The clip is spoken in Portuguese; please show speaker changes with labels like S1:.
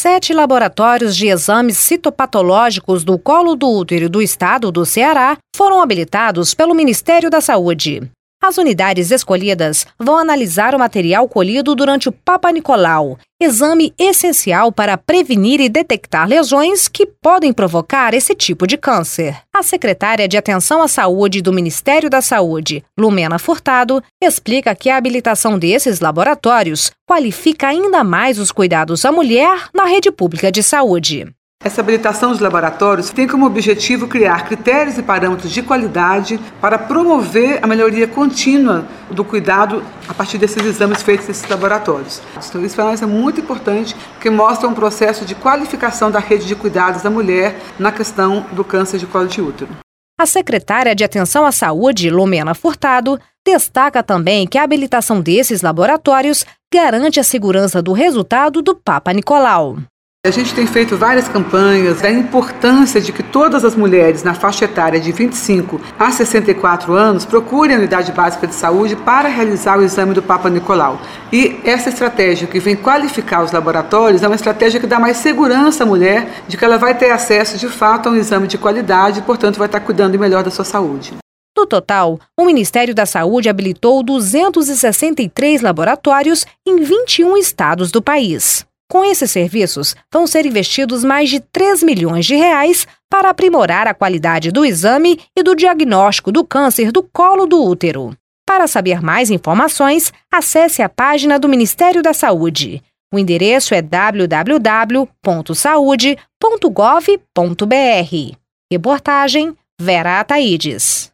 S1: 7 laboratórios de exames citopatológicos do colo do útero do estado do Ceará foram habilitados pelo Ministério da Saúde. As unidades escolhidas vão analisar o material colhido durante o Papa Nicolau, exame essencial para prevenir e detectar lesões que podem provocar esse tipo de câncer. A secretária de Atenção à Saúde do Ministério da Saúde, Lumena Furtado, explica que a habilitação desses laboratórios qualifica ainda mais os cuidados à mulher na rede pública de saúde.
S2: Essa habilitação dos laboratórios tem como objetivo criar critérios e parâmetros de qualidade para promover a melhoria contínua do cuidado a partir desses exames feitos nesses laboratórios. Então, isso para nós é muito importante, porque mostra um processo de qualificação da rede de cuidados da mulher na questão do câncer de colo de útero.
S1: A secretária de Atenção à Saúde, Lumena Furtado, destaca também que a habilitação desses laboratórios garante a segurança do resultado do Papa Nicolau.
S2: A gente tem feito várias campanhas da importância de que todas as mulheres na faixa etária de 25 a 64 anos procurem a unidade básica de saúde para realizar o exame do Papa Nicolau. E essa estratégia que vem qualificar os laboratórios é uma estratégia que dá mais segurança à mulher de que ela vai ter acesso de fato a um exame de qualidade e, portanto, vai estar cuidando melhor da sua saúde.
S1: No total, o Ministério da Saúde habilitou 263 laboratórios em 21 estados do país. Com esses serviços, vão ser investidos mais de 3 milhões de reais para aprimorar a qualidade do exame e do diagnóstico do câncer do colo do útero. Para saber mais informações, acesse a página do Ministério da Saúde. O endereço é www.saude.gov.br. Reportagem Vera Ataides.